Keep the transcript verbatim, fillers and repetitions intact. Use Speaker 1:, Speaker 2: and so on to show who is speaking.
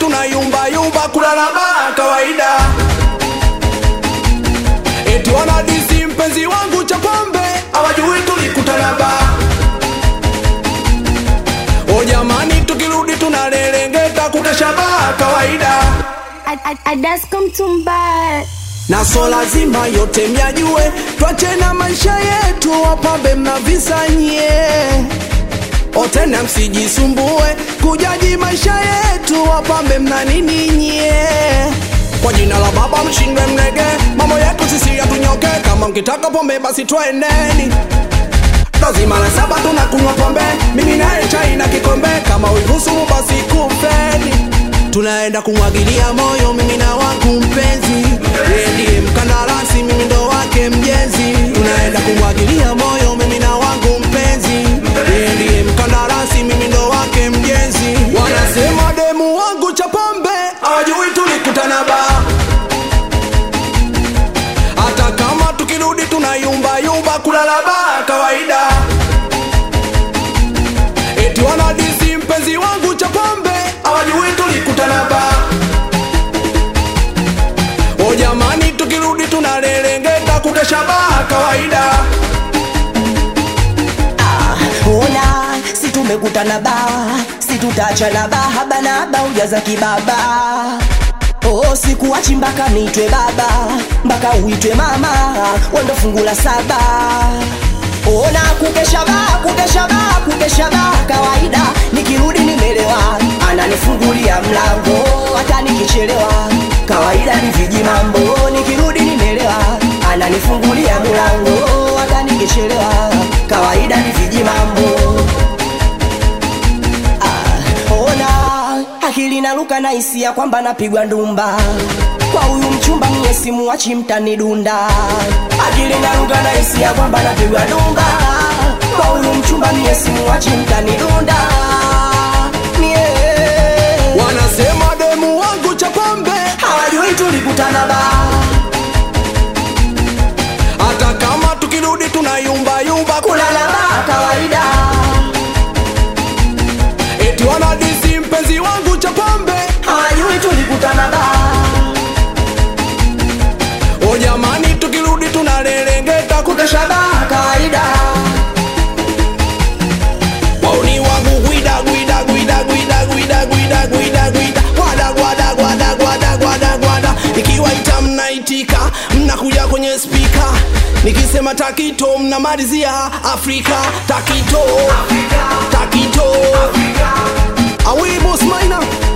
Speaker 1: tunayumba yumba kulala baa kawaida. Eti wanadisi mpenzi wangu cha pombe, hawajui tulikutana baa. O jamani tukirudi tunarerengeta kukesha baa kawaida.
Speaker 2: Adasko Mtumba.
Speaker 1: Na so lazima yote mjajue, tuache na maisha yetu, wapambe mnavisanyie. Otena msijisumbue, kujaji maisha yetu, wapambe mna nini nye. Kwa jina la baba mshindwe mnege, mambo yetu sisi ya tunyoke. Kama mkitaka pombe basi tuendeni. Lazima na saba tunakunywa pombe, mimi nae chai na kikombe. Kama uihusu basi kumfeni, tunaenda kumwagilia moyo mimi na wangu mpenzi. Yeye ndiye mkandarasi, mimi ndo wake mjenzi. Tunaenda kumwagilia moyo mimi na wangu mpenzi. Yeye ndiye mkandarasi, mimi ndo wake mjenzi. Wanasema demu wangu cha pombe, hawajui tulikutana baa. Hata kama tukirudi tunayumba yumba kulala baa kawaida. Eti wanadisi mpenzi wangu cha pombe, hawajui tulikutana baa. O jamani tukirudi tunarerengeta kukesha baa kawaida.
Speaker 3: Ah, ona si tumekutana baa, si tutachana baa, haba na haba ujaza kibaba. Oh siku wachi mpaka niitwe baba, mpaka uitwe mama, wendo fungula saba. Ona kukesha baa, kukesha baa, kukesha baa kawaida. Nikirudi nimelewa, ananifungulia mlango, hata nikichelewa kawaida ni viji mambo. Nikirudi nimelewa, ananifungulia mlango, hata nikichelewa kawaida ni viji mambo. Ah, ona akili naruka na hisia kwamba napigwa ndumba. Kwa huyu mchumba mwenye simu wachi mtanidunda. Akili naruka na hisia kwamba napigwa ndumba. Kwa huyu mchumba mwenye simu wachi mtanidunda. Yeah.
Speaker 1: Wanasema demu wangu cha pombe,
Speaker 3: hawajui tulikutana baa.
Speaker 1: hata kama tukirudi tunayumba yumba
Speaker 3: kulala baa kawaida.
Speaker 1: Eti wanadisi mpenzi wangu cha pombe,
Speaker 3: hawajui tulikutana baa.
Speaker 1: o jamani tukirudi tunarerengeta kukesha baa
Speaker 3: kawaida.
Speaker 1: Wauni wangu guida guida guida guida guida guida guida guida gwada gwada gwada gwada gwada gwada. Nikiwaita mnaitika, mnakuja kwenye speaker. Nikisema takito mnamalizia Afrika. Takito Afrika, takito Afrika. Awi boss minor.